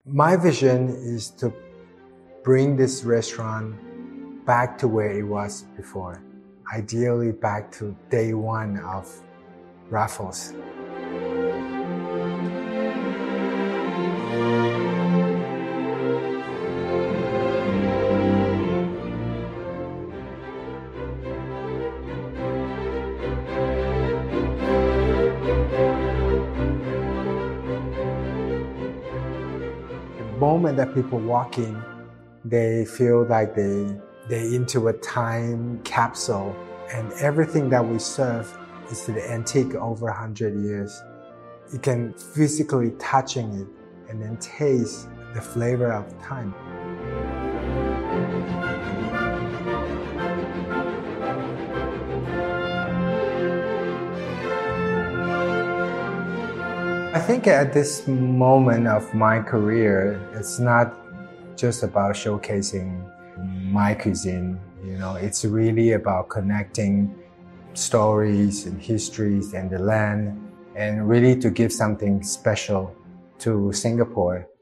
My vision is to bring this restaurant back to where it was before, ideally back to day one of Raffles. The moment that people walk in, they feel like they're into a time capsule, and everything that we serve is to the antique over 100 years. You can physically touching it and then taste the flavor of time. I think at this moment of my career, it's not just about showcasing my cuisine. It's really about connecting stories and histories and the land, and really to give something special to Singapore.